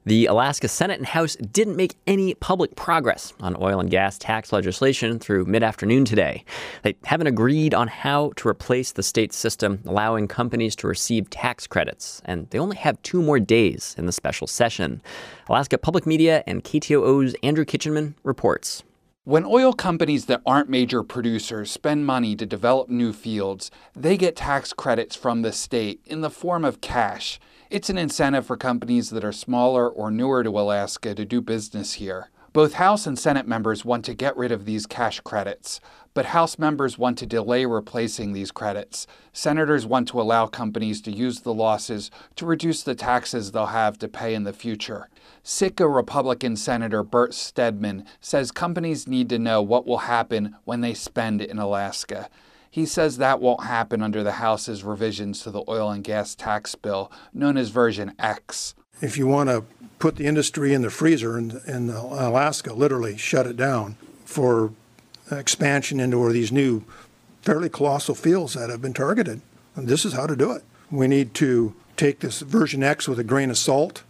The Alaska Senate and House didn't make any public progress on oil and gas tax legislation through mid-afternoon today. They haven't agreed on how to replace the state system allowing companies to receive tax credits, and they only have 2 more days in the special session. Alaska Public Media and KTOO's Andrew Kitchenman reports. When oil companies that aren't major producers spend money to develop new fields, they get tax credits from the state in the form of cash. It's an incentive for companies that are smaller or newer to Alaska to do business here. Both House and Senate members want to get rid of these cash credits, but House members want to delay replacing these credits. Senators want to allow companies to use the losses to reduce the taxes they'll have to pay in the future. Sitka Republican Senator Bert Stedman says companies need to know what will happen when they spend in Alaska. He says that won't happen under the House's revisions to the oil and gas tax bill, known as Version X. If you want to put the industry in the freezer in Alaska, literally shut it down for expansion into these new fairly colossal fields that have been targeted, and this is how to do it. We need to take this Version X with a grain of salt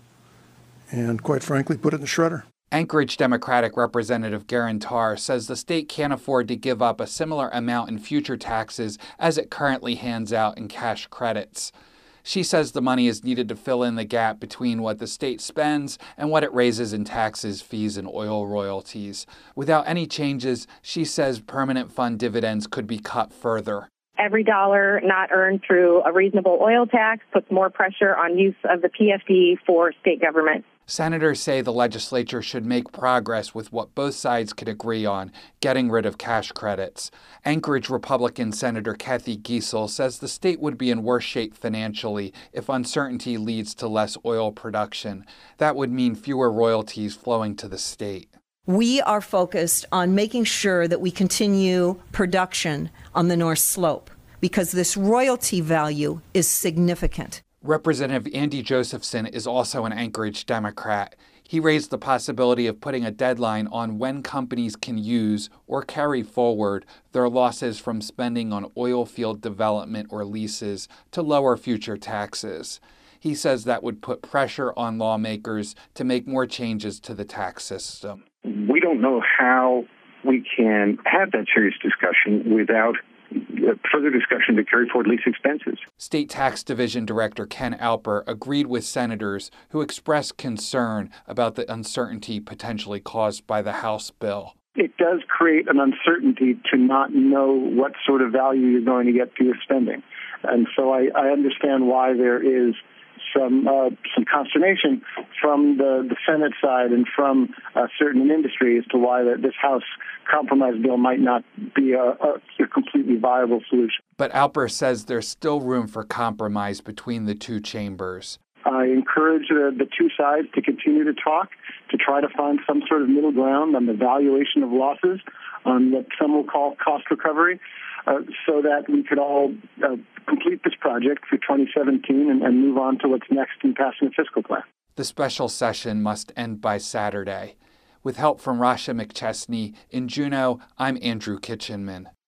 and, quite frankly, put it in the shredder. Anchorage Democratic Representative Garen Tarr says the state can't afford to give up a similar amount in future taxes as it currently hands out in cash credits. She says the money is needed to fill in the gap between what the state spends and what it raises in taxes, fees, and oil royalties. Without any changes, she says permanent fund dividends could be cut further. Every dollar not earned through a reasonable oil tax puts more pressure on use of the PFD for state government. Senators say the legislature should make progress with what both sides can agree on, getting rid of cash credits. Anchorage Republican Senator Kathy Giessel says the state would be in worse shape financially if uncertainty leads to less oil production. That would mean fewer royalties flowing to the state. We are focused on making sure that we continue production on the North Slope because this royalty value is significant. Representative Andy Josephson is also an Anchorage Democrat. He raised the possibility of putting a deadline on when companies can use or carry forward their losses from spending on oil field development or leases to lower future taxes. He says that would put pressure on lawmakers to make more changes to the tax system. We don't know how we can have that serious discussion without further discussion to carry forward lease expenses. State Tax Division Director Ken Alper agreed with senators who expressed concern about the uncertainty potentially caused by the House bill. It does create an uncertainty to not know what sort of value you're going to get for your spending. And so I understand why there is some consternation from the Senate side and from certain industry as to why this House compromise bill might not be a completely viable solution. But Alper says there's still room for compromise between the two chambers. I encourage the two sides to continue to talk, to try to find some sort of middle ground on the valuation of losses, on what some will call cost recovery, so that we could all complete this project for 2017 and move on to what's next in passing the fiscal plan. The special session must end by Saturday. With help from Rasha McChesney, in Juneau, I'm Andrew Kitchenman.